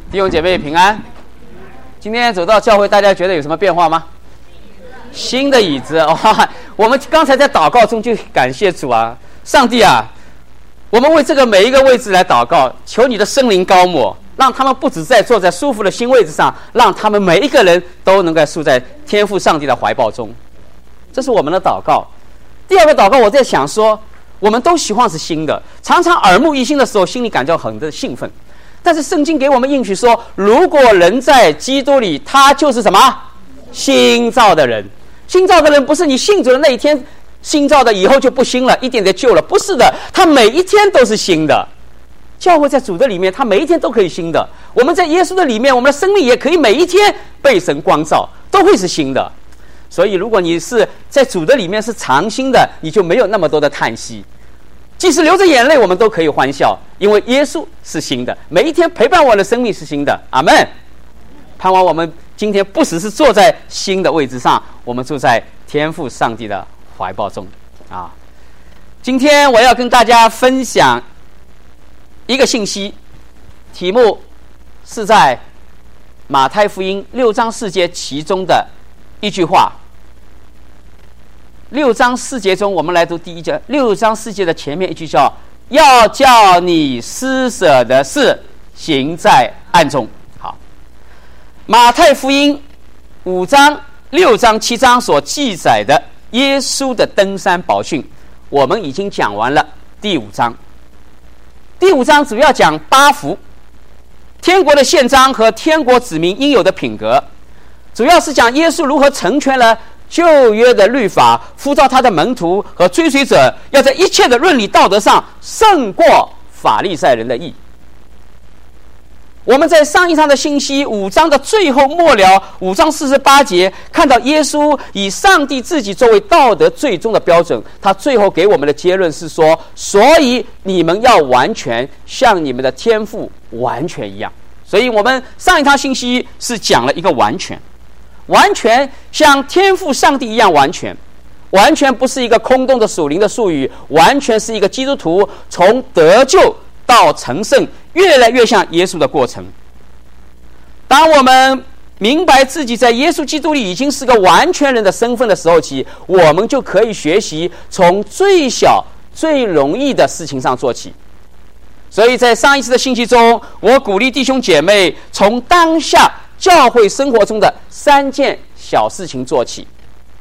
弟兄姐妹平安。今天走到教会，大家觉得有什么变化吗？新的椅子哇！我们刚才在祷告中就感谢主啊，上帝啊，我们为这个每一个位置来祷告，求你的圣灵高抹，让他们不只在坐在舒服的新位置上，让他们每一个人都能够住在天父上帝的怀抱中。这是我们的祷告。第二个祷告，我在想说，我们都希望是新的，常常耳目一新的时候，心里感到很的兴奋。但是圣经给我们应许说，如果人在基督里，他就是什么？新造的人。新造的人不是你信主的那一天新造的，以后就不新了，一点点旧了，不是的，他每一天都是新的。教会在主的里面，他每一天都可以新的。我们在耶稣的里面，我们的生命也可以每一天被神光照，都会是新的。所以如果你是在主的里面是常新的，你就没有那么多的叹息，即使流着眼泪，我们都可以欢笑，因为耶稣是新的，每一天陪伴我的生命是新的。阿们。盼望我们今天不只是坐在新的位置上，我们住在天父上帝的怀抱中啊！今天我要跟大家分享一个信息，题目是在马太福音6章4节其中的一句话。6章4节中，我们来读第一节。6章4节的前面一句叫“要叫你施舍的事行在暗中”。好，马太福音5章、6章、7章所记载的耶稣的登山宝训，我们已经讲完了第5章。第5章主要讲8福，天国的宪章和天国子民应有的品格，主要是讲耶稣如何成全了旧约的律法，呼召他的门徒和追随者要在一切的伦理道德上胜过法利赛人的义。我们在上一章的信息5章的最后末了5章48节看到耶稣以上帝自己作为道德最终的标准，他最后给我们的结论是说，所以你们要完全像你们的天父完全一样。所以我们上一章信息是讲了一个完全，完全像天父上帝一样完全，完全不是一个空洞的属灵的术语，完全是一个基督徒从得救到成圣越来越像耶稣的过程。当我们明白自己在耶稣基督里已经是个完全人的身份的时候起，我们就可以学习从最小最容易的事情上做起。所以在上一次的信息中，我鼓励弟兄姐妹从当下教会生活中的3件小事情做起。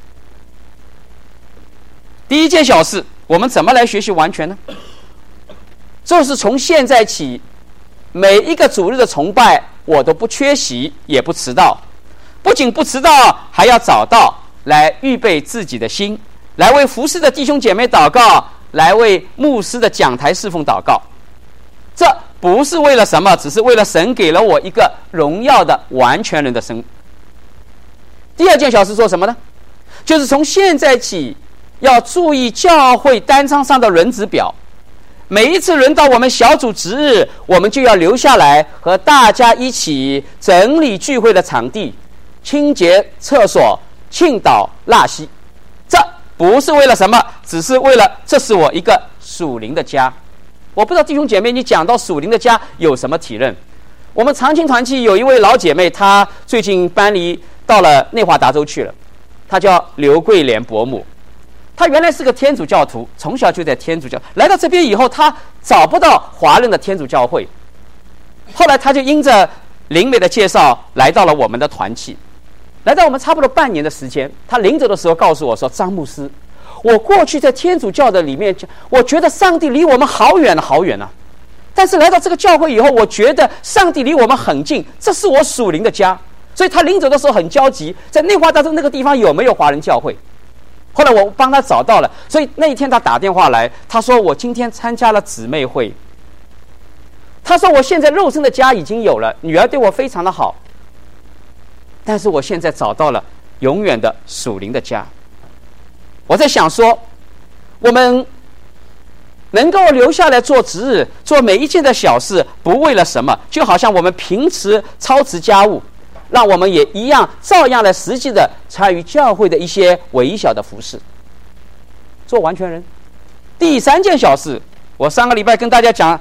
第一件小事，我们怎么来学习完全呢？就是从现在起，每一个主日的崇拜我都不缺席，也不迟到。不仅不迟到，还要早到，来预备自己的心，来为服侍的弟兄姐妹祷告，来为牧师的讲台侍奉祷告。这不是为了什么，只是为了神给了我一个荣耀的完全人的生。第二件小事做什么呢？就是从现在起要注意教会单张上的轮值表。每一次轮到我们小组值日，我们就要留下来和大家一起整理聚会的场地，清洁厕所，庆祷纳西。这不是为了什么，只是为了这是我一个属灵的家。我不知道弟兄姐妹，你讲到属灵的家有什么体认？我们长青团契有一位老姐妹，她最近搬离到了内华达州去了，她叫刘桂莲伯母。她原来是个天主教徒，从小就在天主教，来到这边以后，她找不到华人的天主教会，后来她就因着灵媒的介绍来到了我们的团契，来到我们差不多半年的时间。她临走的时候告诉我说，张牧师，我过去在天主教的里面，我觉得上帝离我们好远好远啊，但是来到这个教会以后，我觉得上帝离我们很近，这是我属灵的家。所以他临走的时候很焦急，在内华达州那个地方有没有华人教会。后来我帮他找到了，所以那一天他打电话来，他说我今天参加了姊妹会，他说我现在肉身的家已经有了，女儿对我非常的好，但是我现在找到了永远的属灵的家。我在想说，我们能够留下来做值日，做每一件的小事，不为了什么，就好像我们平时操持家务，让我们也一样照样来实际的参与教会的一些微小的服事，做完全人。第3件小事，我上个礼拜跟大家讲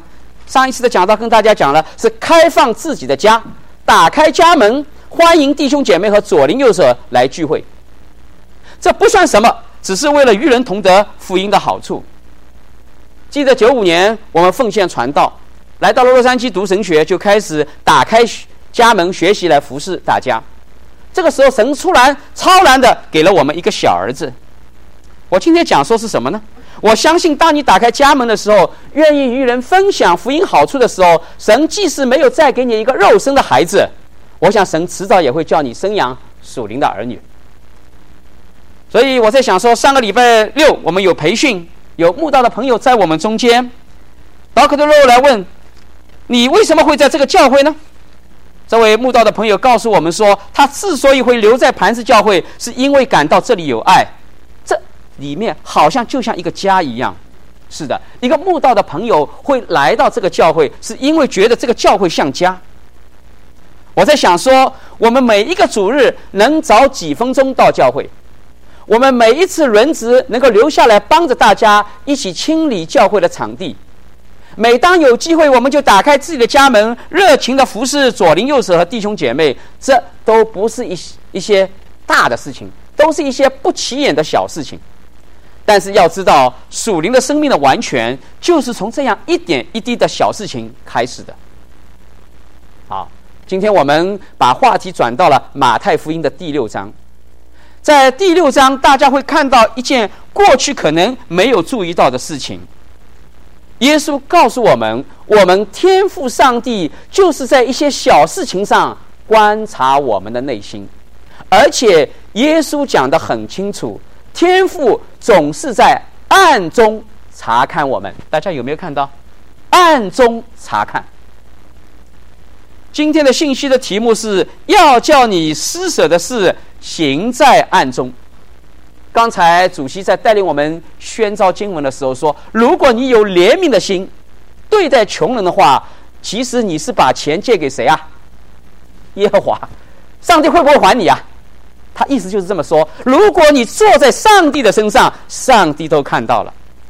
上一次的讲道跟大家讲了，是开放自己的家，打开家门，欢迎弟兄姐妹和左邻右舍来聚会。这不算什么，只是为了与人同得福音的好处。记得95年我们奉献传道，来到了洛杉矶读神学，就开始打开家门学习来服侍大家。这个时候神突然超然的给了我们一个小儿子。我今天讲说是什么呢？我相信当你打开家门的时候，愿意与人分享福音好处的时候，神即使没有再给你一个肉身的孩子，我想神迟早也会叫你生养属灵的儿女。所以我在想说，上个礼拜六我们有培训，有慕道的朋友在我们中间，Dr. Rowe 来问你为什么会在这个教会呢？这位慕道的朋友告诉我们说，他之所以会留在磐石教会，是因为感到这里有爱，这里面好像就像一个家一样。是的，一个慕道的朋友会来到这个教会，是因为觉得这个教会像家。我在想说，我们每一个主日能早几分钟到教会，我们每一次轮值能够留下来帮着大家一起清理教会的场地，每当有机会我们就打开自己的家门，热情的服侍左邻右舍和弟兄姐妹。这都不是一些大的事情，都是一些不起眼的小事情。但是要知道，属灵的生命的完全就是从这样一点一滴的小事情开始的。好，今天我们把话题转到了马太福音的第6章。在第6章，大家会看到一件过去可能没有注意到的事情。耶稣告诉我们，我们天父上帝就是在一些小事情上观察我们的内心，而且耶稣讲得很清楚，天父总是在暗中查看我们。大家有没有看到？暗中查看。今天的信息的题目是要叫你施舍的事行在暗中。刚才主席在带领我们宣召经文的时候说，如果你有怜悯的心对待穷人的话，其实你是把钱借给谁啊？耶和华。上帝会不会还你啊？他意思就是这么说，如果你坐在上帝的身上，上帝都看到了。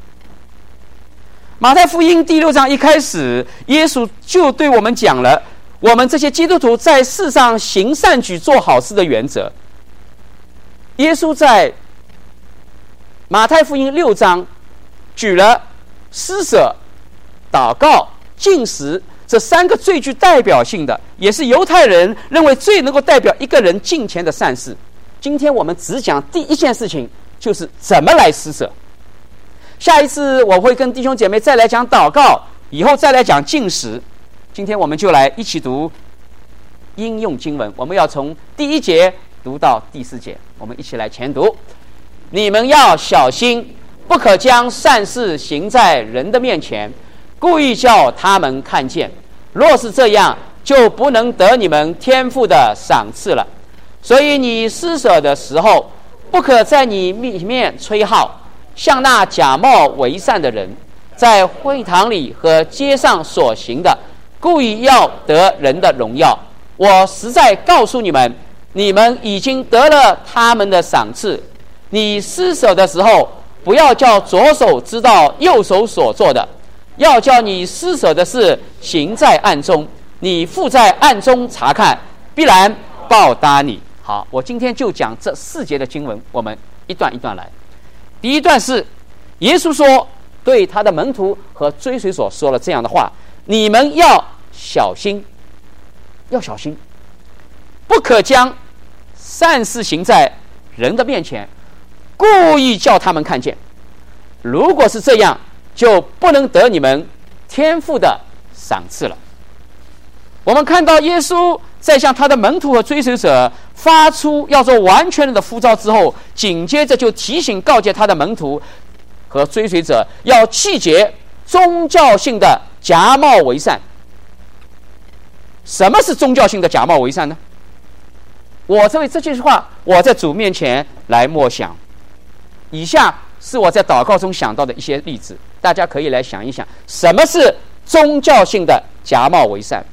马太福音第6章一开始，耶稣就对我们讲了我们这些基督徒在世上行善举做好事的原则。耶稣在马太福音6章举了施舍、祷告、禁食这3个最具代表性的，也是犹太人认为最能够代表一个人敬虔的善事。今天我们只讲第一件事情，就是怎么来施舍。下一次我会跟弟兄姐妹再来讲祷告，以后再来讲禁食。今天我们就来一起读应用经文，我们要从第1节读到第4节，我们一起来前读。你们要小心，不可将善事行在人的面前，故意叫他们看见。若是这样，就不能得你们天父的赏赐了。所以你施舍的时候，不可在你里面吹号，像那假冒为善的人，在会堂里和街上所行的，故意要得人的荣耀。我实在告诉你们，你们已经得了他们的赏赐。你施舍的时候，不要叫左手知道右手所做的，要叫你施舍的事行在暗中，你父在暗中查看，必然报答你。好，我今天就讲这4节的经文，我们一段一段来。第一段是耶稣说，对他的门徒和追随者说了这样的话：你们要小心，要小心，不可将善事行在人的面前，故意叫他们看见。如果是这样，就不能得你们天父的赏赐了。我们看到耶稣在向他的门徒和追随者发出要做完全人的呼召之后，紧接着就提醒告诫他的门徒和追随者要弃绝宗教性的假冒为善。什么是宗教性的假冒为善呢？我这句话我在主面前来默想，以下是我在祷告中想到的一些例子，大家可以来想一想，什么是宗教性的假冒为善。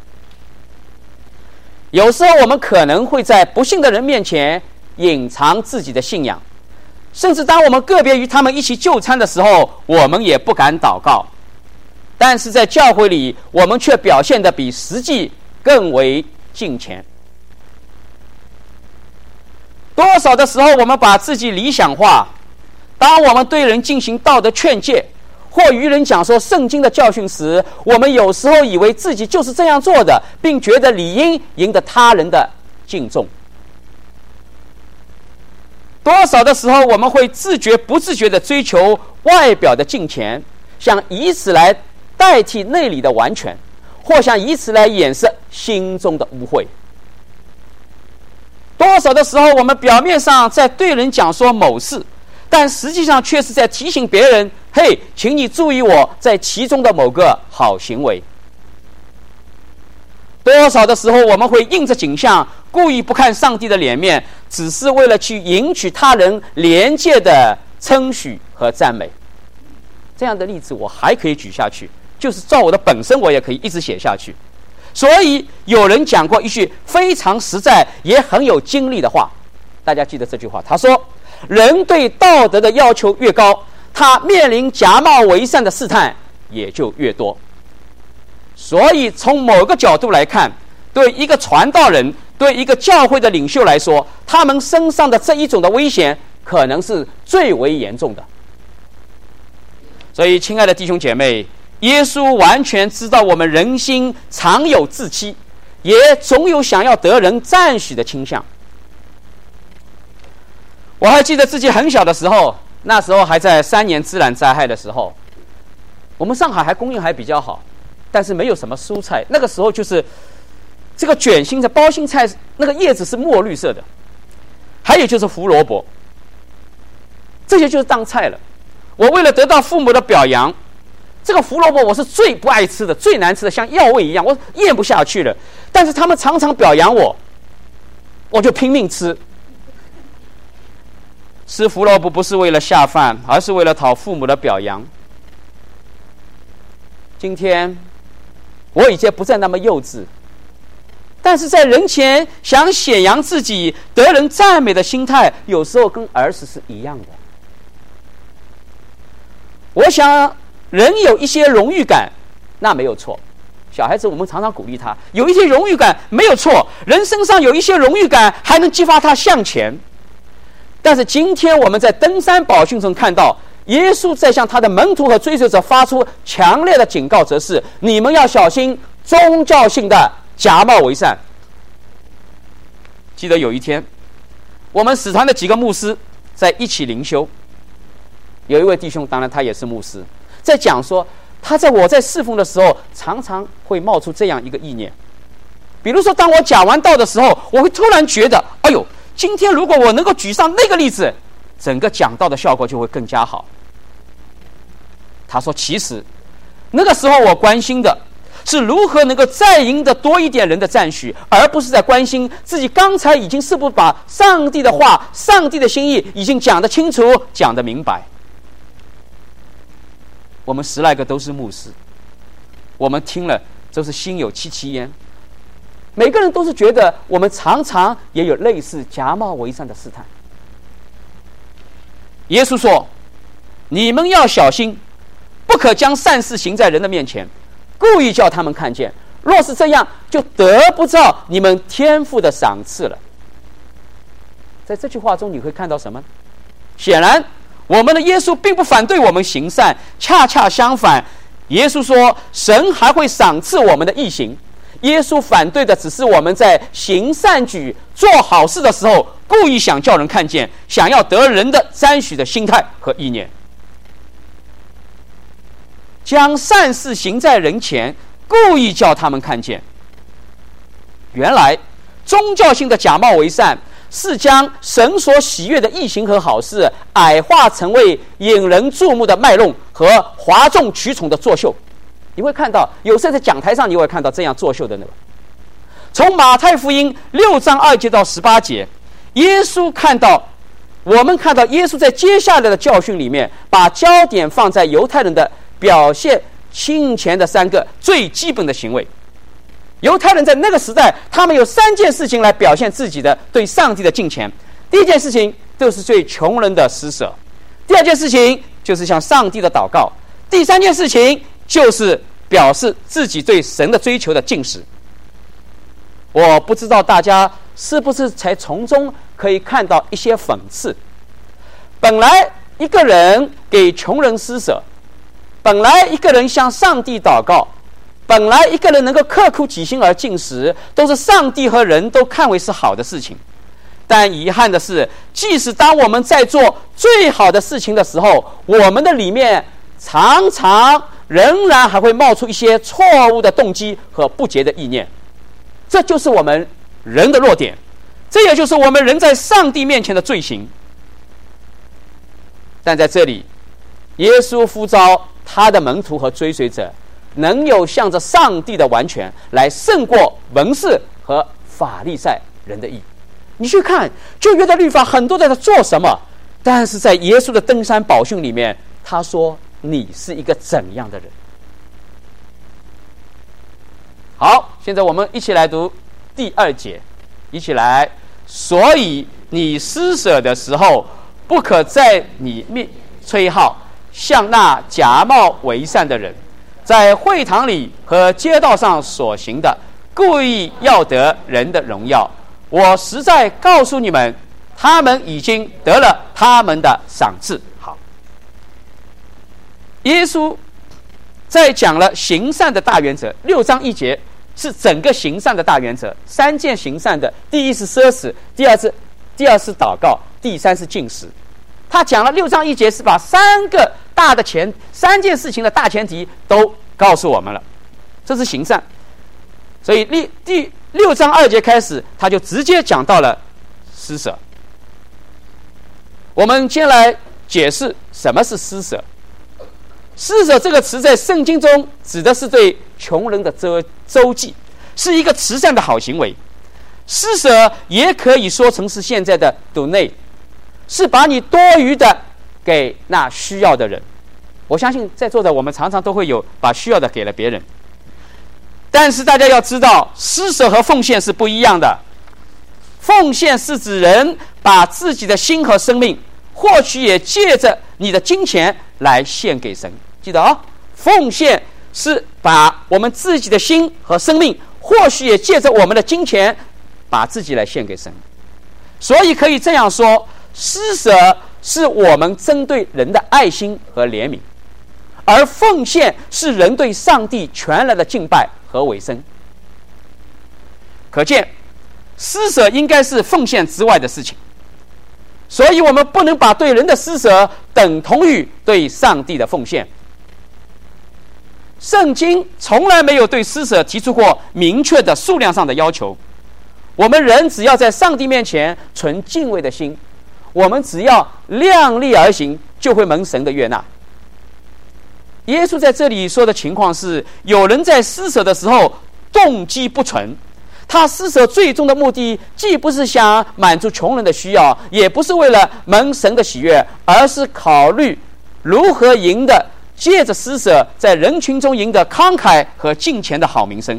有时候我们可能会在不信的人面前隐藏自己的信仰，甚至当我们个别与他们一起就餐的时候，我们也不敢祷告。 但是在教会里，我们却表现得比实际更为敬虔。多少的时候，我们把自己理想化。当我们对人进行道德劝诫，或与人讲说圣经的教训时，我们有时候以为自己就是这样做的，并觉得理应赢得他人的敬重。多少的时候，我们会自觉不自觉地追求外表的敬虔，想以此来代替内里的完全，或想以此来掩饰心中的污秽。多少的时候，我们表面上在对人讲说某事，但实际上却是在提醒别人，嘿，请你注意我在其中的某个好行为。多少的时候，我们会应着景象，故意不看上帝的脸面，只是为了去赢取他人廉洁的称许和赞美。这样的例子我还可以举下去，就是照我的本身，我也可以一直写下去。所以有人讲过一句非常实在也很有精力的话，大家记得这句话，他说，人对道德的要求越高，他面临假冒伪善的试探也就越多。所以从某个角度来看，对一个传道人，对一个教会的领袖来说，他们身上的这一种的危险可能是最为严重的。所以亲爱的弟兄姐妹，耶稣完全知道我们人心常有自欺，也总有想要得人赞许的倾向。我还记得自己很小的时候，那时候还在3年自然灾害的时候，我们上海还供应还比较好，但是没有什么蔬菜。那个时候就是这个卷心菜、包心菜，那个叶子是墨绿色的，还有就是胡萝卜，这些就是当菜了。我为了得到父母的表扬，这个胡萝卜我是最不爱吃的，最难吃的，像药味一样，我咽不下去了。但是他们常常表扬我，我就拼命吃。吃胡萝卜不是为了下饭，而是为了讨父母的表扬。今天我已经不再那么幼稚，但是在人前想显扬自己、得人赞美的心态，有时候跟儿时是一样的。我想人有一些荣誉感，那没有错。小孩子我们常常鼓励他，有一些荣誉感没有错，人身上有一些荣誉感还能激发他向前。但是今天我们在登山宝训中看到，耶稣在向他的门徒和追随者发出强烈的警告，则是你们要小心宗教性的假冒伪善。记得有一天，我们使团的几个牧师在一起灵修，有一位弟兄，当然他也是牧师，在讲说他我在侍奉的时候，常常会冒出这样一个意念。比如说当我讲完道的时候，我会突然觉得，哎呦，今天如果我能够举上那个例子，整个讲道的效果就会更加好。他说其实那个时候我关心的是如何能够再赢得多一点人的赞许，而不是在关心自己刚才已经是不是把上帝的话、上帝的心意已经讲得清楚、讲得明白。我们10来个都是牧师，我们听了都是心有戚戚焉。每个人都是觉得我们常常也有类似假冒伪善的试探。耶稣说，你们要小心，不可将善事行在人的面前，故意叫他们看见，若是这样，就得不到你们天父的赏赐了。在这句话中你会看到什么？显然我们的耶稣并不反对我们行善，恰恰相反，耶稣说神还会赏赐我们的义行。耶稣反对的只是我们在行善举、做好事的时候，故意想叫人看见，想要得人的赞许的心态和意念。将善事行在人前，故意叫他们看见。原来宗教性的假冒伪善是将神所喜悦的义行和好事矮化成为引人注目的卖弄和哗众取宠的作秀。你会看到有时候在讲台上你会看到这样作秀的那个。从马太福音6章2节到18节，我们看到耶稣在接下来的教训里面，把焦点放在犹太人的表现敬虔的3个最基本的行为。犹太人在那个时代，他们有3件事情来表现自己的对上帝的敬虔。第一件事情就是对穷人的施舍，第二件事情就是向上帝的祷告，第3件事情就是表示自己对神的追求的进食。我不知道大家是不是才从中可以看到一些讽刺。本来一个人给穷人施舍，本来一个人向上帝祷告，本来一个人能够刻苦己心而进食，都是上帝和人都看为是好的事情。但遗憾的是，即使当我们在做最好的事情的时候，我们的里面常常仍然还会冒出一些错误的动机和不洁的意念。这就是我们人的弱点，这也就是我们人在上帝面前的罪行。但在这里，耶稣呼召他的门徒和追随者能有向着上帝的完全来胜过文士和法利赛人的义。你去看旧约的律法很多在做什么，但是在耶稣的登山宝训里面，他说你是一个怎样的人。好，现在我们一起来读第2节，一起来。所以你施舍的时候，不可在你面吹号，像那假冒为善的人，在会堂里和街道上所行的，故意要得人的荣耀。我实在告诉你们，他们已经得了他们的赏赐。好，耶稣在讲了行善的大原则，6章1节是整个行善的大原则。3件行善的，第一是奢侈，第二是祷告，第3是禁食。他讲了6章1节，是把3件事情的大前提都告诉我们了，这是行善。所以第6章2节开始，他就直接讲到了施舍。我们先来解释什么是施舍。施舍这个词在圣经中指的是对穷人的周济，是一个慈善的好行为。施舍也可以说成是现在的 donate， 是把你多余的给那需要的人。我相信在座的我们常常都会有把需要的给了别人，但是大家要知道，施舍和奉献是不一样的。奉献是指人把自己的心和生命，或许也借着你的金钱来献给神。记得哦，奉献是把我们自己的心和生命，或许也借着我们的金钱，把自己来献给神。所以可以这样说，施舍是我们针对人的爱心和怜悯，而奉献是人对上帝全然的敬拜和委身。可见施舍应该是奉献之外的事情，所以我们不能把对人的施舍等同于对上帝的奉献。圣经从来没有对施舍提出过明确的数量上的要求。我们人只要在上帝面前存敬畏的心，我们只要量力而行，就会蒙神的悦纳。耶稣在这里说的情况是，有人在施舍的时候动机不纯，他施舍最终的目的既不是想满足穷人的需要，也不是为了蒙神的喜悦，而是考虑如何赢得借着施舍在人群中赢得慷慨和敬虔的好名声。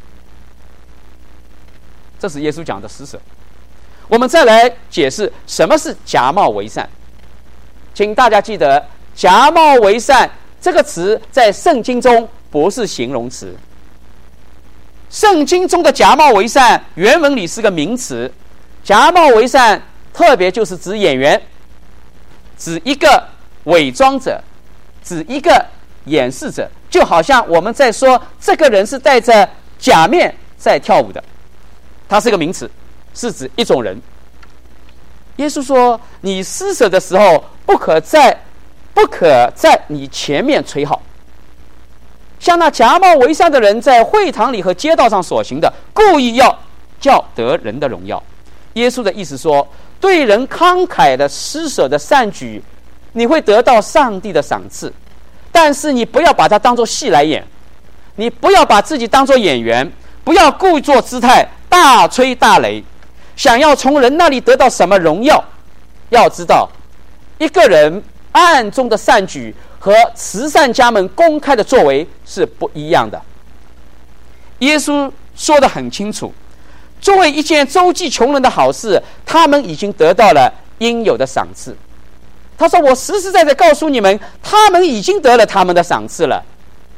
这是耶稣讲的施舍。我们再来解释什么是假冒为善。请大家记得，假冒为善这个词在圣经中不是形容词。圣经中的假冒为善原文里是个名词。假冒为善特别就是指演员，指一个伪装者，指一个掩饰者，就好像我们在说这个人是戴着假面在跳舞的，它是个名词，是指一种人。耶稣说，你施舍的时候不可在你前面吹号，像那假冒为善的人在会堂里和街道上所行的，故意要叫得人的荣耀。耶稣的意思说，对人慷慨的施舍的善举，你会得到上帝的赏赐，但是你不要把它当作戏来演，你不要把自己当作演员，不要故作姿态大吹大擂，想要从人那里得到什么荣耀。要知道，一个人暗中的善举和慈善家们公开的作为是不一样的。耶稣说得很清楚，作为一件周济穷人的好事，他们已经得到了应有的赏赐。他说，我实实在在告诉你们，他们已经得了他们的赏赐了。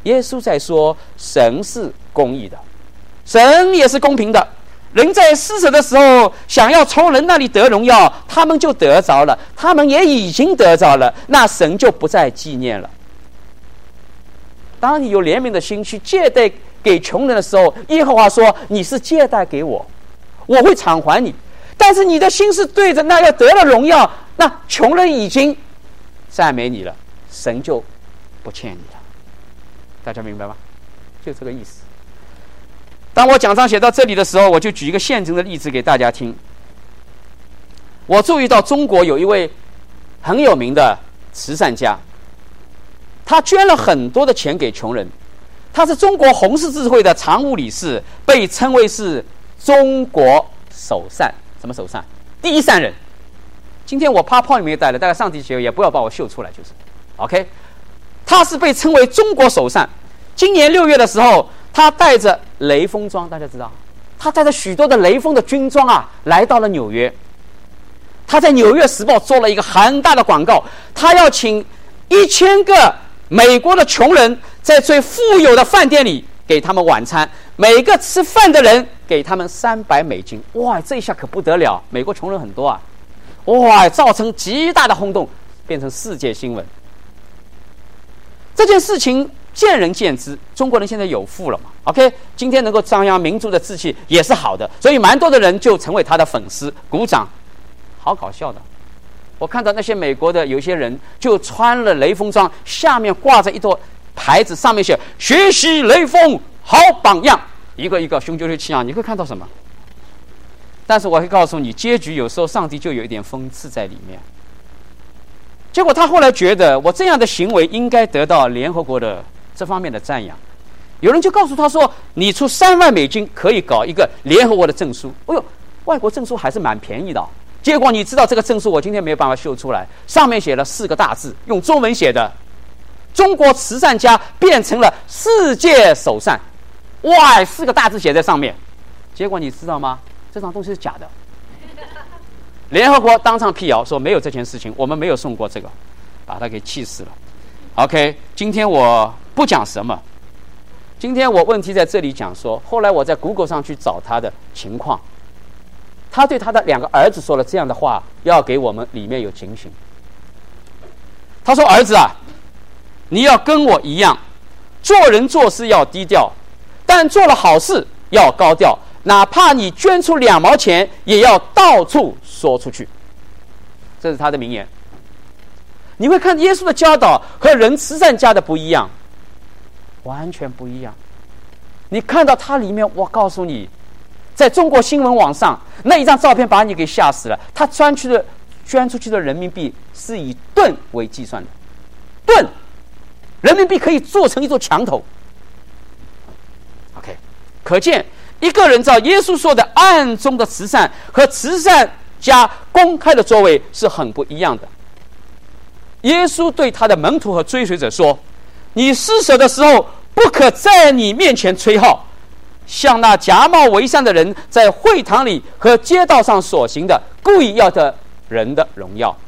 耶稣在说，神是公义的，神也是公平的。人在施舍的时候，想要从人那里得荣耀，他们就得着了，他们也已经得着了，那神就不再纪念了。当你有怜悯的心去借贷给穷人的时候，耶和华说，你是借贷给我，我会偿还你。但是你的心是对着那要得了荣耀，那穷人已经赞美你了，神就不欠你了。大家明白吗？就这个意思。当我讲章写到这里的时候，我就举一个现成的例子给大家听。我注意到中国有一位很有名的慈善家，他捐了很多的钱给穷人，他是中国红十字会的常务理事，被称为是中国首善。什么首善？第一善人。今天我PowerPoint里面带了，大概上题节也不要把我秀出来，就是 OK。他是被称为中国首善。今年6月的时候，他带着雷锋装，大家知道，他带着许多的雷锋的军装啊，来到了纽约。他在《纽约时报》做了一个很大的广告，他要请1000个美国的穷人在最富有的饭店里给他们晚餐，每个吃饭的人给他们$300。哇，这一下可不得了，美国穷人很多啊，哇，造成极大的轰动，变成世界新闻。这件事情见仁见智，中国人现在有富了嘛 ？OK， 今天能够张扬民族的志气也是好的，所以蛮多的人就成为他的粉丝，鼓掌，好搞笑的。我看到那些美国的有些人就穿了雷锋装，下面挂着一朵牌子，上面写“学习雷锋好榜样”，一个一个雄赳赳气昂，你会看到什么？但是我会告诉你，结局有时候上帝就有一点讽刺在里面。结果他后来觉得，我这样的行为应该得到联合国的这方面的赞扬。有人就告诉他说，你出$30,000可以搞一个联合国的证书。哎呦，外国证书还是蛮便宜的。结果你知道这个证书我今天没有办法秀出来，上面写了4个大字，用中文写的，中国慈善家变成了世界首善。哇，4个大字写在上面。结果你知道吗？这张东西是假的。联合国当场辟谣说没有这件事情，我们没有送过这个，把他给气死了。OK， 今天我不讲什么，今天我问题在这里讲说，后来我在 Google 上去找他的情况，他对他的2个儿子说了这样的话，要给我们里面有警醒。他说：“儿子啊，你要跟我一样，做人做事要低调，但做了好事要高调。哪怕你捐出2毛钱，也要到处说出去。”这是他的名言。你会看耶稣的教导和人慈善家的不一样，完全不一样。你看到他里面，我告诉你，在中国新闻网上那一张照片把你给吓死了。他捐出去的人民币是以吨为计算的，吨，人民币可以做成一座墙头。OK， 可见一个人照耶稣说的暗中的慈善和慈善家公开的作为是很不一样的。耶稣对他的门徒和追随者说，你施舍的时候不可在你面前吹号，像那假冒为善的人在会堂里和街道上所行的，故意要得人的荣耀。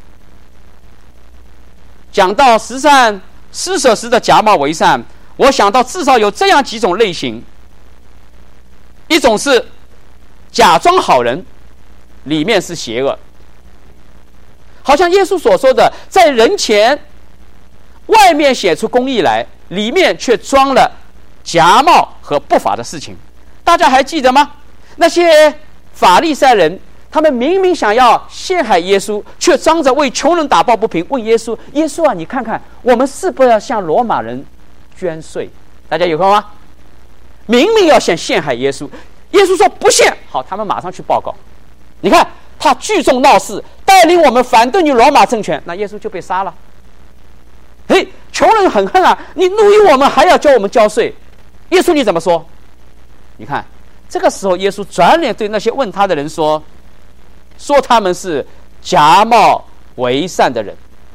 讲到施舍时的假冒为善，我想到至少有这样几种类型。一种是假装好人，里面是邪恶，好像耶稣所说的，在人前外面显出公义来，里面却装了假冒和不法的事情。大家还记得吗？那些法利赛人，他们明明想要陷害耶稣，却装着为穷人打抱不平，问耶稣：耶稣啊，你看看我们是不是要向罗马人捐税？大家有看吗？明明要想陷害耶稣，耶稣说不陷，好，他们马上去报告。你看他聚众闹事，带领我们反对你罗马政权，那耶稣就被杀了。嘿，穷人很恨啊，你奴役我们还要叫我们交税，耶稣你怎么说？你看这个时候耶稣转脸对那些问他的人说他们是假冒为善的人。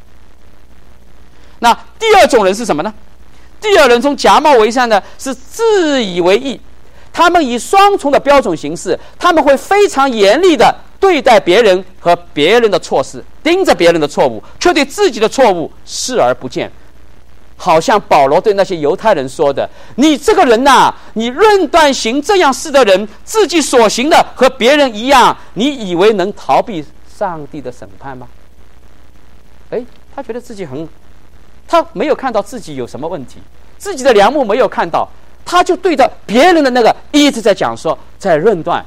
那第二种人是什么呢？第二人中假冒为善的是自以为义，他们以双重的标准行事，他们会非常严厉的对待别人和别人的错事，盯着别人的错误，却对自己的错误视而不见。 好像保罗对那些犹太人说的：你这个人呐，你论断行这样事的人，自己所行的和别人一样，你以为能逃避上帝的审判吗？他觉得自己他没有看到自己有什么问题，自己的梁木没有看到，他就对着别人的那个一直在讲说，在论断。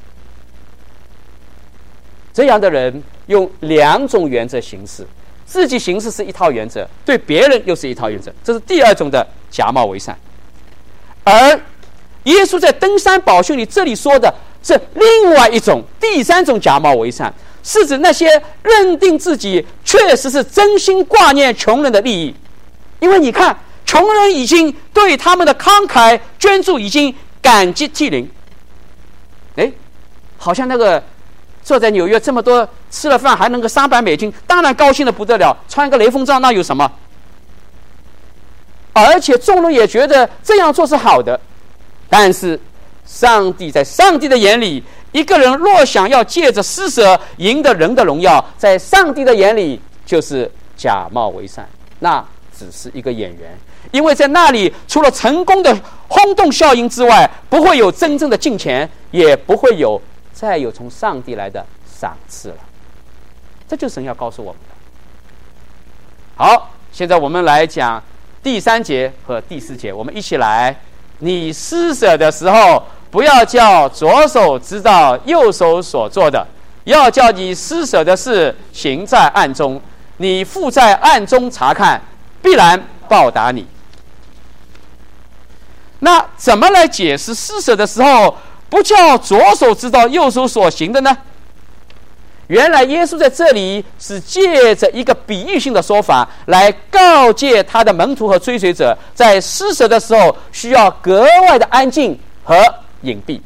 这样的人用2种原则行事，自己行事是一套原则，对别人又是一套原则，这是第2种的假冒为善。而耶稣在登山宝训里这里说的是另外一种，第3种假冒为善，是指那些认定自己确实是真心挂念穷人的利益。因为你看，穷人已经对他们的慷慨捐助已经感激涕零。好像那个坐在纽约这么多吃了饭还能够$300，当然高兴的不得了，穿个雷锋杖那有什么？而且众人也觉得这样做是好的。但是在上帝的眼里，一个人若想要借着施舍赢得人的荣耀，在上帝的眼里就是假冒为善，那只是一个演员。因为在那里除了成功的轰动效应之外，不会有真正的金钱，也不会再有从上帝来的赏赐了。这就是神要告诉我们的。好，现在我们来讲第3节和第4节，我们一起来。你施舍的时候，不要叫左手知道右手所做的，要叫你施舍的事行在暗中，你父在暗中查看，必然报答你。那怎么来解释施舍的时候不叫左手知道右手所行的呢？原来耶稣在这里是借着一个比喻性的说法来告诫他的门徒和追随者，在施舍的时候需要格外的安静和隐蔽。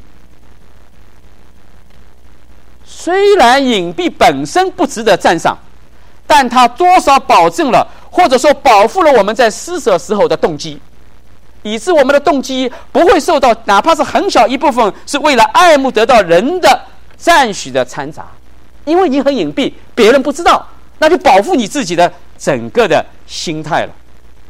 虽然隐蔽本身不值得赞赏，但它多少保证了，或者说保护了我们在施舍时候的动机，以致我们的动机不会受到哪怕是很小一部分是为了爱慕得到人的赞许的掺杂。因为你很隐蔽，别人不知道，那就保护你自己的整个的心态了。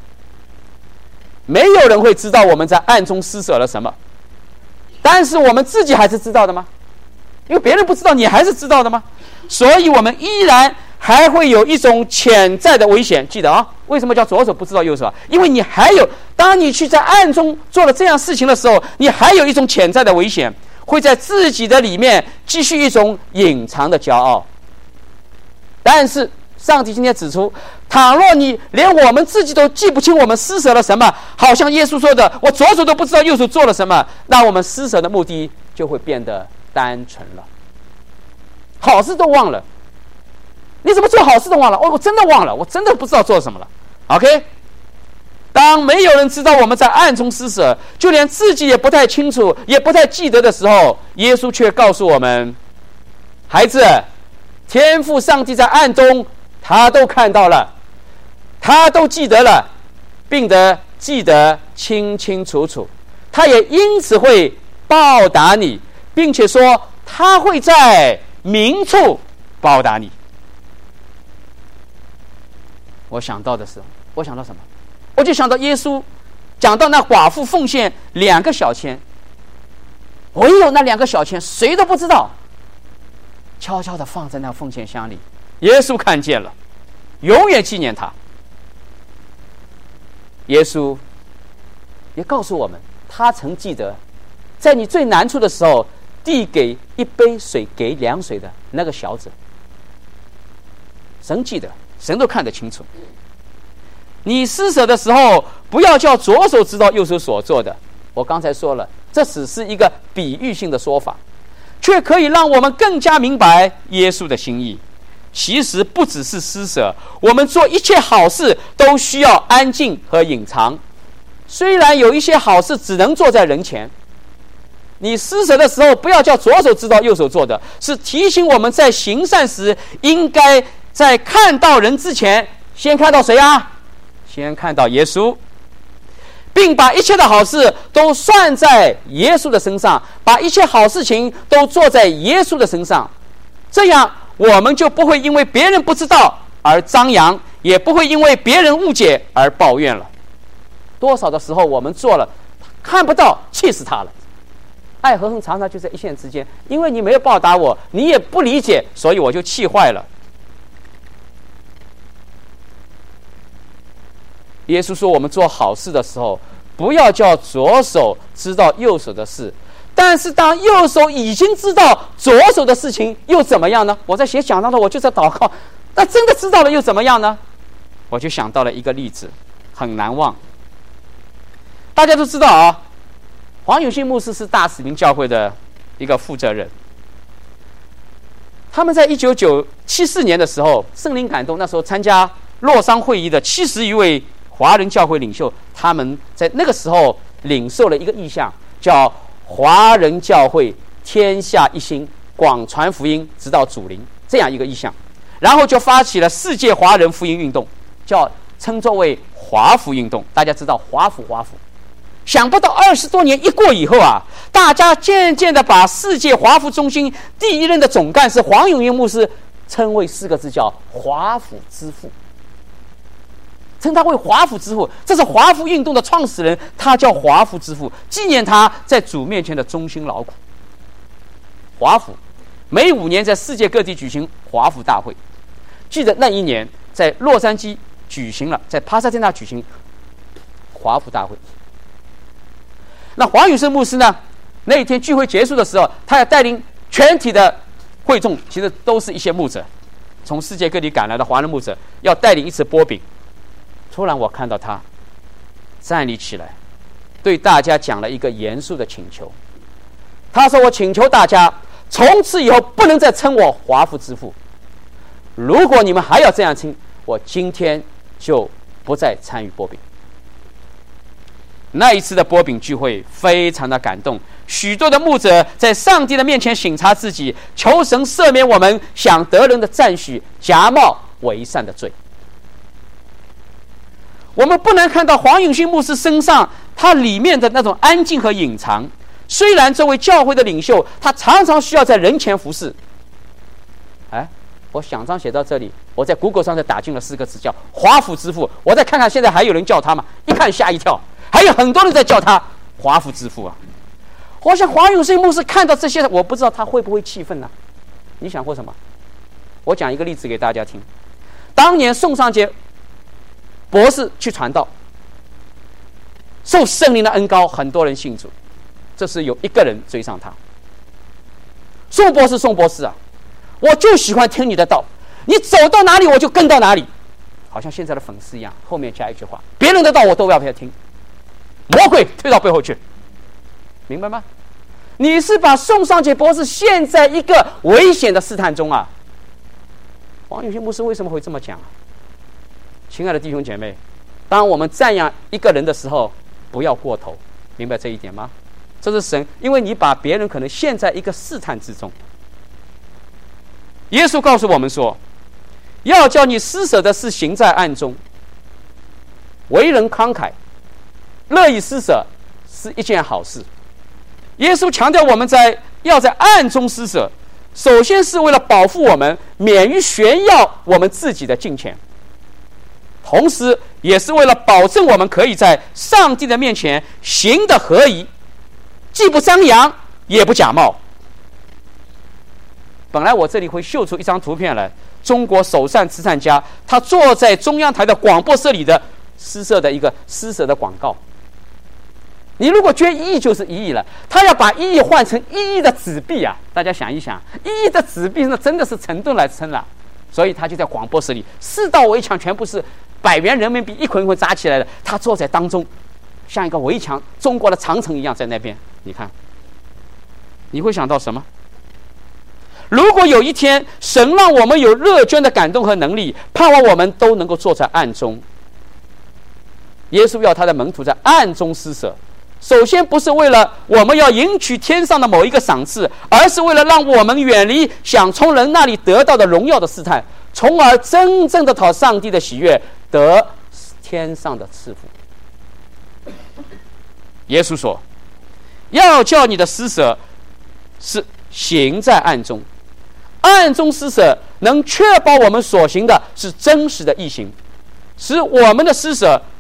没有人会知道我们在暗中施舍了什么，但是我们自己还是知道的吗？因为别人不知道，你还是知道的吗？所以我们依然还会有一种潜在的危险。记得啊，为什么叫左手不知道右手啊？因为你还有，当你去在暗中做了这样事情的时候，你还有一种潜在的危险，会在自己的里面继续一种隐藏的骄傲。但是上帝今天指出，倘若你连我们自己都记不清我们施舍了什么，好像耶稣说的我左手都不知道右手做了什么，那我们施舍的目的就会变得单纯了，好事都忘了。你怎么做好事都忘了？我真的忘了，我真的不知道做什么了。 OK， 当没有人知道我们在暗中施舍，就连自己也不太清楚也不太记得的时候，耶稣却告诉我们，孩子，天父上帝在暗中他都看到了，他都记得了，并得记得清清楚楚，他也因此会报答你，并且说他会在明处报答你。我想到什么？我就想到耶稣讲到那寡妇奉献2个小钱，唯有那2个小钱谁都不知道，悄悄地放在那奉献箱里，耶稣看见了，永远纪念他。耶稣也告诉我们，他曾记得在你最难处的时候递给1杯水给凉水的那个小子，神记得，神都看得清楚。你施舍的时候，不要叫左手知道右手所做的。我刚才说了，这只是一个比喻性的说法，却可以让我们更加明白耶稣的心意。其实不只是施舍，我们做一切好事都需要安静和隐藏。虽然有一些好事只能做在人前，你施舍的时候不要叫左手知道右手做的，是提醒我们在行善时应该在看到人之前先看到谁啊？先看到耶稣，并把一切的好事都算在耶稣的身上，把一切好事情都做在耶稣的身上，这样我们就不会因为别人不知道而张扬，也不会因为别人误解而抱怨了。 多少的时候我们做了看不到，气死他了。爱和恨常常就在一线之间，因为你没有报答我，你也不理解，所以我就气坏了。耶稣说，我们做好事的时候，不要叫左手知道右手的事，但是当右手已经知道左手的事情，又怎么样呢？我在写讲章的，我就在祷告，那真的知道了又怎么样呢？我就想到了一个例子，很难忘。大家都知道啊，黄永信牧师是大使命教会的一个负责人。他们在1974年的时候，圣灵感动，那时候参加洛桑会议的70余位华人教会领袖，他们在那个时候领受了一个意向，叫华人教会天下一心，广传福音直到主临，这样一个意向。然后就发起了世界华人福音运动，称作为华福运动。大家知道华福，想不到20多年一过以后啊，大家渐渐的把世界华福中心第一任的总干事黄永英牧师称为4个字，叫华福之父，称他为华福之父。这是华福运动的创始人，他叫华福之父，纪念他在主面前的忠心劳苦。华福每5年在世界各地举行华福大会，记得那一年在洛杉矶举行了，在帕萨迪纳举行华福大会。那黄永胜牧师呢，那一天聚会结束的时候，他要带领全体的会众，其实都是一些牧者，从世界各地赶来的华人牧者，要带领一次波饼。突然我看到他站立起来，对大家讲了一个严肃的请求。他说，我请求大家从此以后不能再称我华福之父，如果你们还要这样称，我今天就不再参与波饼。那一次的波饼聚会非常的感动，许多的牧者在上帝的面前省察自己，求神赦免我们想得人的赞许，假冒为善的罪。我们不难看到黄永信牧师身上他里面的那种安静和隐藏。虽然作为教会的领袖，他常常需要在人前服侍。我讲章写到这里，我在 Google 上再打进了4个字，叫华福之父。我再看看现在还有人叫他吗？一看吓一跳，还有很多人在叫他华福之父啊！我想黄永信牧师看到这些，我不知道他会不会气愤呢？你想过什么？我讲一个例子给大家听。当年宋尚杰博士去传道，受圣灵的恩膏，很多人信主。这是有一个人追上他，宋博士啊，我就喜欢听你的道，你走到哪里我就跟到哪里，好像现在的粉丝一样，后面加一句话，别人的道我都要不要听，魔鬼推到背后去，明白吗？你是把宋尚杰博士陷在一个危险的试探中啊！黄永信牧师为什么会这么讲啊？亲爱的弟兄姐妹，当我们赞扬一个人的时候，不要过头，明白这一点吗？这是神，因为你把别人可能陷在一个试探之中。耶稣告诉我们说，要叫你施舍的事行在暗中，为人慷慨，乐意施舍是一件好事。耶稣强调我们要在暗中施舍，首先是为了保护我们免于炫耀我们自己的金钱，同时也是为了保证我们可以在上帝的面前行得合宜，既不张扬也不假冒。本来我这里会秀出一张图片来，中国首善慈善家他坐在中央台的广播室里的施舍的一个施舍的广告。你如果捐1亿就是1亿了，他要把1亿换成1亿的纸币啊！大家想一想，1亿的纸币那真的是成吨来称了。所以他就在广播室里，4道围墙全部是100元人民币一捆一捆扎起来的，他坐在当中，像一个围墙，中国的长城一样在那边。你看，你会想到什么？如果有一天神让我们有乐捐的感动和能力，盼望我们都能够坐在暗中。耶稣要他的门徒在暗中施舍，首先不是为了我们要赢取天上的某一个赏赐，而是为了让我们远离想从人那里得到的荣耀的试探，从而真正的讨上帝的喜悦，得天上的赐福。耶稣说，要叫你的施舍是行在暗中，暗中施舍能确保我们所行的是真实的义行，使我们的施舍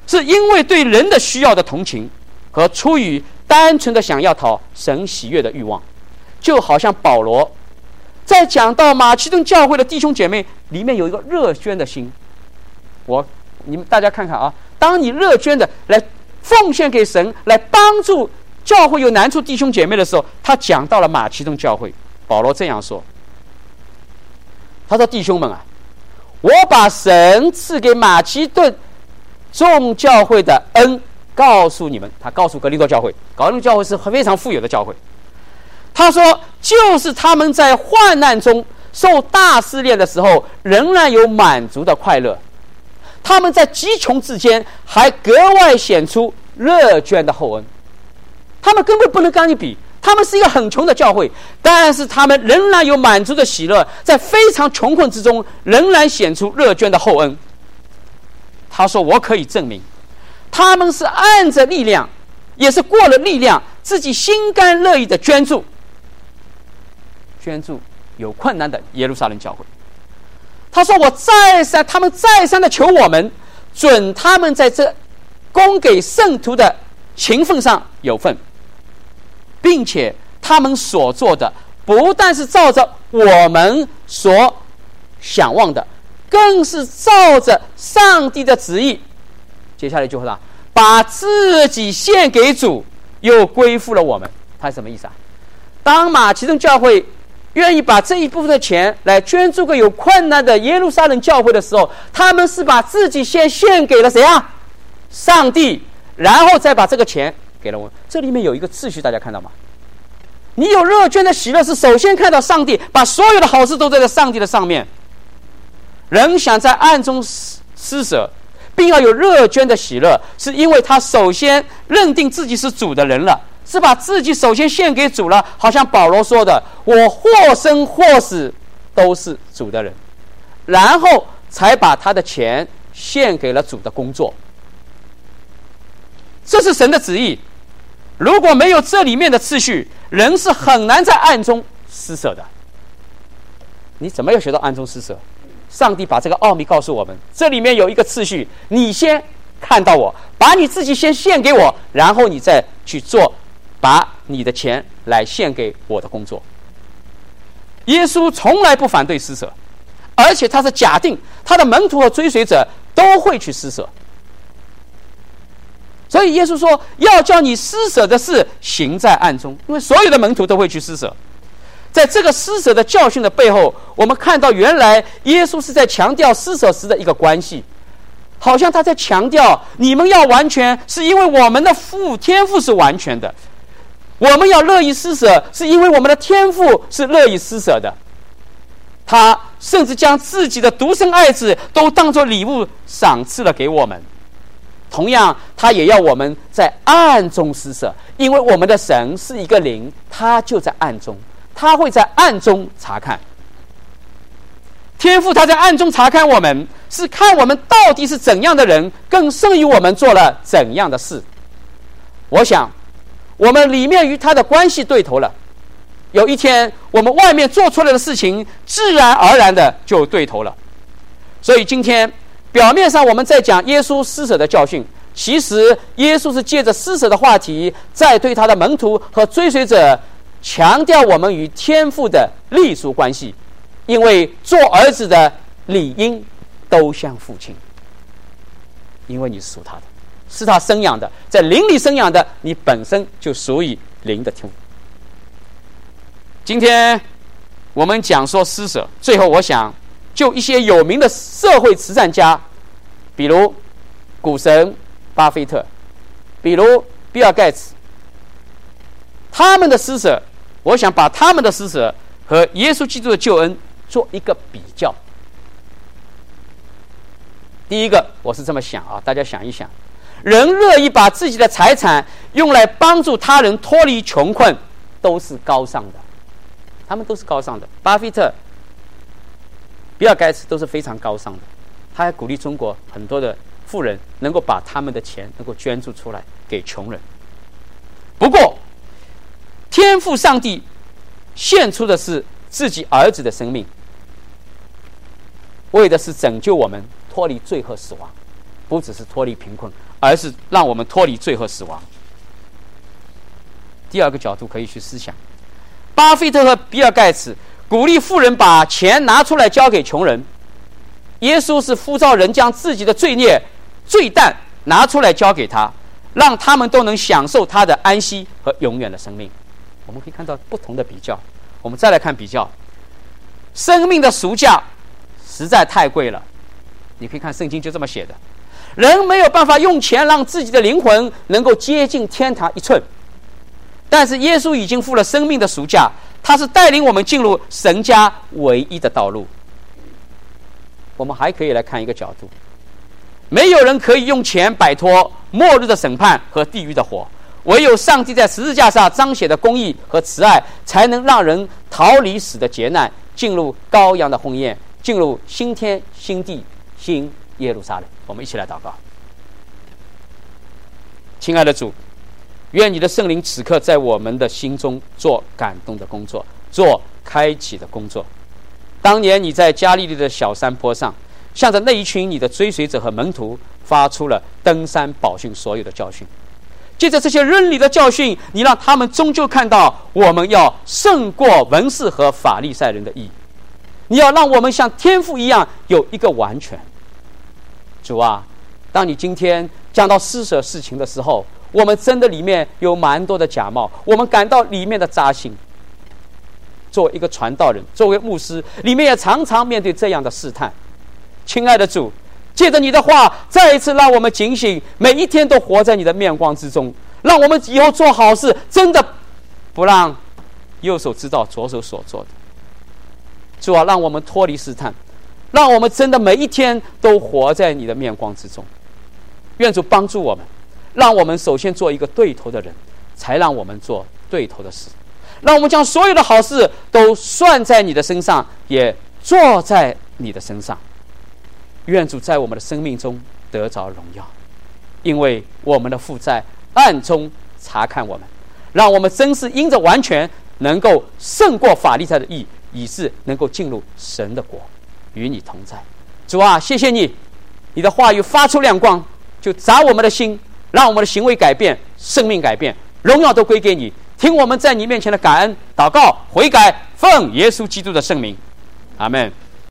是因为对人的需要的同情和出于单纯的想要讨神喜悦的欲望。就好像保罗在讲到马其顿教会的弟兄姐妹里面有一个热捐的心，你们大家看看啊，当你热捐的来奉献给神，来帮助教会有难处弟兄姐妹的时候，他讲到了马其顿教会，保罗这样说，他说：弟兄们啊，我把神赐给马其顿众教会的恩告诉你们。他告诉格林多教会，格林多教会是非常富有的教会。他说，就是他们在患难中受大试炼的时候，仍然有满足的快乐；他们在极穷之间，还格外显出乐捐的厚恩。他们根本不能跟你比，他们是一个很穷的教会，但是他们仍然有满足的喜乐，在非常穷困之中，仍然显出乐捐的厚恩。他说，我可以证明，他们是按着力量，也是过了力量，自己心甘乐意的捐助有困难的耶路撒冷教会。他说，他们再三的求我们准他们在这供给圣徒的情分上有份，并且他们所做的不但是照着我们所想望的，更是照着上帝的旨意。接下来就说，把自己献给主，又归附了我们。他是什么意思啊？当马其顿教会愿意把这一部分的钱来捐助给有困难的耶路撒冷教会的时候，他们是把自己先献给了谁啊？上帝，然后再把这个钱给了我们。这里面有一个秩序，大家看到吗？你有热捐的喜乐，是首先看到上帝把所有的好事都在这上帝的上面。人想在暗中施舍，并要有热捐的喜乐，是因为他首先认定自己是主的人了，是把自己首先献给主了。好像保罗说的，我或生或死都是主的人，然后才把他的钱献给了主的工作。这是神的旨意。如果没有这里面的次序，人是很难在暗中施舍的。你怎么要学到暗中施舍？上帝把这个奥秘告诉我们，这里面有一个次序，你先看到我，把你自己先献给我，然后你再去做把你的钱来献给我的工作。耶稣从来不反对施舍，而且他是假定他的门徒和追随者都会去施舍。所以耶稣说，要叫你施舍的事行在暗中，因为所有的门徒都会去施舍。在这个施舍的教训的背后，我们看到原来耶稣是在强调施舍时的一个关系，好像他在强调你们要完全，是因为我们的天父是完全的，我们要乐意施舍，是因为我们的天父是乐意施舍的。他甚至将自己的独生爱子都当作礼物赏赐了给我们。同样，他也要我们在暗中施舍，因为我们的神是一个灵，他就在暗中，他会在暗中查看。天父他在暗中查看我们，是看我们到底是怎样的人，更胜于我们做了怎样的事。我想我们里面与他的关系对头了，有一天我们外面做出来的事情自然而然的就对头了。所以今天表面上我们在讲耶稣施舍的教训，其实耶稣是借着施舍的话题，在对他的门徒和追随者强调我们与天父的隶属关系。因为做儿子的理应都像父亲，因为你是属他的，是他生养的，在灵里生养的，你本身就属于灵的天父。今天我们讲说施舍，最后我想就一些有名的社会慈善家，比如股神巴菲特，比如比尔盖茨，他们的施舍，我想把他们的施舍和耶稣基督的救恩做一个比较。第一个，我是这么想啊，大家想一想，人乐意把自己的财产用来帮助他人脱离穷困，都是高尚的，他们都是高尚的。巴菲特、比尔盖茨都是非常高尚的，他还鼓励中国很多的富人能够把他们的钱能够捐助出来给穷人。不过天父上帝献出的是自己儿子的生命，为的是拯救我们脱离罪和死亡，不只是脱离贫困， 而是让我们脱离罪和死亡。第二个角度可以去思想，巴菲特和比尔盖茨鼓励富人把钱拿出来交给穷人，耶稣是呼召人将自己的罪孽罪担拿出来交给他，让他们都能享受他的安息和永远的生命。我们可以看到不同的比较。我们再来看比较，生命的赎价实在太贵了。你可以看圣经就这么写的，人没有办法用钱让自己的灵魂能够接近天堂一寸，但是耶稣已经付了生命的赎价，他是带领我们进入神家唯一的道路。我们还可以来看一个角度，没有人可以用钱摆脱末日的审判和地狱的火，唯有上帝在十字架上彰显的公义和慈爱，才能让人逃离死的劫难，进入羔羊的婚宴，进入新天新地新耶路撒冷。我们一起来祷告。亲爱的主，愿你的圣灵此刻在我们的心中做感动的工作，做开启的工作。当年你在加利利的小山坡上，向着那一群你的追随者和门徒发出了登山宝训所有的教训。借着这些伦理的教训，你让他们终究看到我们要胜过文士和法利赛人的义。你要让我们像天父一样有一个完全。主啊，当你今天讲到施舍事情的时候，我们真的里面有蛮多的假冒，我们感到里面的扎心。作为一个传道人，作为牧师，里面也常常面对这样的试探。亲爱的主，借着你的话再一次让我们警醒，每一天都活在你的面光之中，让我们以后做好事真的不让右手知道左手所做的。主啊，让我们脱离试探，让我们真的每一天都活在你的面光之中。愿主帮助我们，让我们首先做一个对头的人，才让我们做对头的事，让我们将所有的好事都算在你的身上，也做在你的身上。愿主在我们的生命中得着荣耀，因为我们的父在暗中察看我们，让我们真是因着完全能够胜过法利赛的义，以致能够进入神的国，与你同在。主啊，谢谢你，你的话语发出亮光，就砸我们的心，让我们的行为改变，生命改变，荣耀都归给你。听我们在你面前的感恩祷告悔改，奉耶稣基督的圣名，阿们。